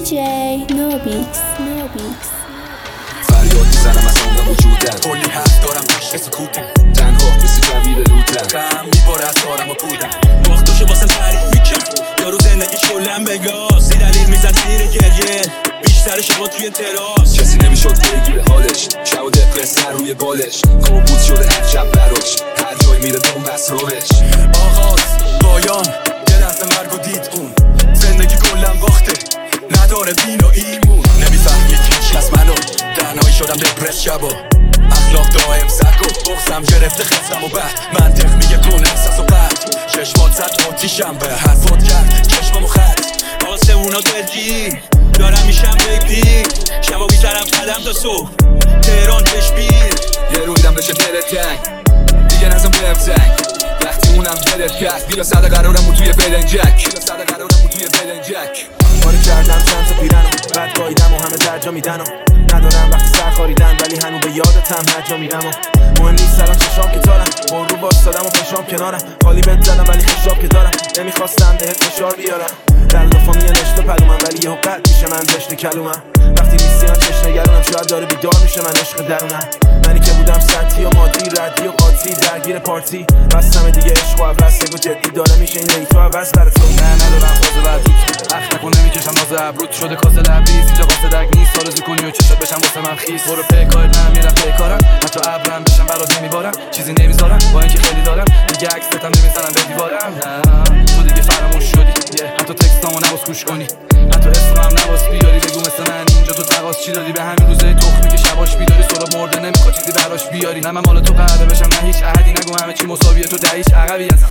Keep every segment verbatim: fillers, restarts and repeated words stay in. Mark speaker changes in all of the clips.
Speaker 1: دی جی نوبیکس نوبیکس
Speaker 2: فریاد میزنم از عمق وجودم، کلی حرف دارم پشت سکوتم، تنها مثل جویر لوتم، غم میباره از کارم و پودم، باختاشو واسم تعریف میکرد یارو زندگی کلم بگاز، زیر دلیل میزد زیر گریه بیشتر شما توی تراس، کسی نمیشد بگیره حالش، شب و دپرس سر روی بالش، کابوس شده هر شب براش، هر جای میره دون بس روش، آغاز پایان یه دست مرگ و دید اون، زندگی کلم باخته نداره دین و ایمون، نمیفهمید هیچ از منو، تنهایی شدم دپرس شبا، اخلاق دائم سک و بغزم گرفته خفتم و بعد منطق میگه کن احساس و بعد چشمات زد آتیشم به حرفات کرد چشمم و خط آسمونا دلگیر دارم میشم بگیر شبا میزنم قدم تا صبح تهران کشمیر یه رویدم بشه دلت تنگ دیگه نزم بهم تنگ وقتی اونم دلت کرد بیا صد قرارم و توی بلنجک بیا صد قرارم و توی بلنجک
Speaker 3: کاری کردم چند تا پیرنم بعد گاییدم و همه درجا میدنم ندارم وقتی سر خاریدن ولی هنو به یادتم هر جا میرم و مهم نیست سلام چشام که تارم بارو باستادم و پشام کنارم خالی بهت زدم ولی خشاب که دارم نمیخواستم بهت فشار بیارم در دفعه میان عشق پلومم ولی یهو قد میشه من زشت کلومم وقتی نیستی من چشم نگرونم شاید داره بیدار میشه من عشق درونم منی که بودم سطحی و مادی ردی و قاطی درگیر پارتی بستم دیگه عشق و عوض و جدی داره میشه این لیتو عوض برای تو
Speaker 4: نه ندارم فاز بعدی اخ نکن نمیکشم ناز ابروت شده کاسه لبریز اینجا قاصدک نیست آرزو کنی و چشات بشم واسه من خیس برو پیکار نه میرم پیکارم حتی ابرم بشم برات نمیبارم چیزی نمیذارم با اینکه خیلی دارم دیگه عکستم نمیزنم به دیوارم تو دیگه فراموش شدی حتی تکستامو نباس گوش کنی حتی اسمم نباس بیاری بگو مثل من اینجا تو تقاس چی داری به همین روزای تخمی که شباش بیداری سراب مرده نمیخواد چیزی براش بیاری نه من مال تو قراره بشم نه هیچ احدی نگو همه چی مساویه تو ده هیچ عقبی هستم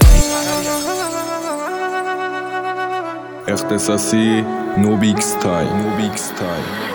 Speaker 5: اختصاصی نوبیکس تایم نوبیکس تایم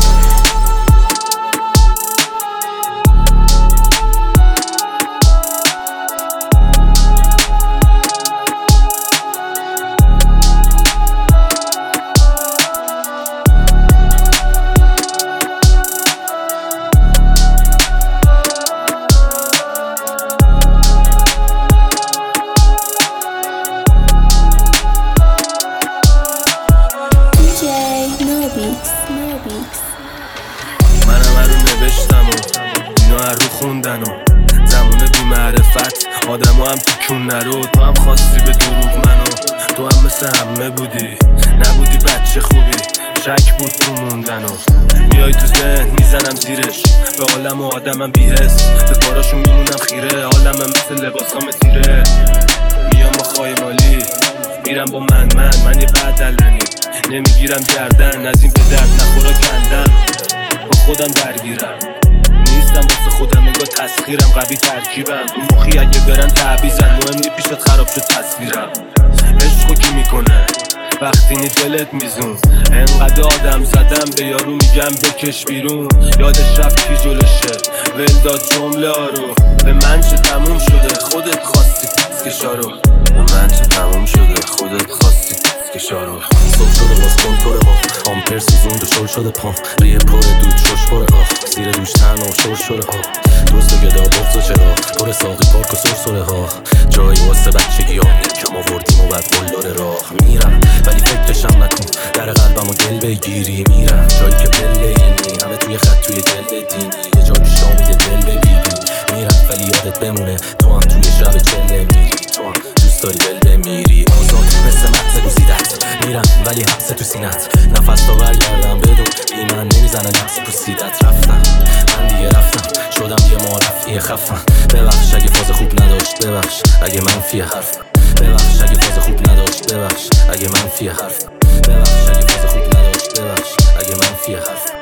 Speaker 6: منم هر رو نوشتم و اینا هر رو خوندن و زمونه بی معرفت آدم هم تو کون نرو تو هم خواستی به دروغ منو تو هم مثل همه بودی نبودی بچه خوبی شک بود تو موندن و میای تو ذهن میزنم زیرش به عالم و آدمم بی‌حس به کاراشون میمونم خیره عالمم مثل لباسام تیره میام با خایمالی میرم با من من من یه بدلنی نمیگیرم گردن از این به درد نخورا کندم با خودم درگیرم نیستم واسه خودم انگار تسخیرم قوی ترکیبم رو مخی اگه برن تعویزن مهم نی پیشت خراب شد تصویرم عشقو کی میکنه وقتی نی دلت میزون انقدر آدم زدم به یارو میگم بکش بیرون یادش رفت کی جلوشه ول داد جمله ها رو به من چه تموم شده خودت خواستی پسکشارو به من چه تموم شده خودت خواستی پسکشارو
Speaker 7: صبح شده باز کنتور ما آمپر سوزون و شل شده پام ریه پر دود شش پره آخ زیر دوش تنها و شل شده ها دوست گدا بغز و چرا پر ساقی پارک و سرسره ها جایی واسه بچگی ها کم آوردیم و بعد قلدار راه میرم ولی فکرشم نکن در قلبم و دل بگیری میرم جایی که پله اینی همه توی خط توی دل دینی یه جا پیشا میده دل ببینی میرم ولی یادت بمونه تو هم توی شب چله میری تو هم دوست داری دل بمیری آزاد مثل مغز گوزیدت میرم ولی حبس تو سینت نفس تا برگردم بدون بی من نمیزنه نفس پوسیدت رفتم من دیگه رفتم شدم یه معرفی خفم ببخش اگه فاز خوب نداشت ببخش اگه منفی حرفم ببخش اگه فاز خوب نداشت ببخش اگه منفی حرفم ببخش اگه فاز خوب نداشت ببخش اگه منفی حرفم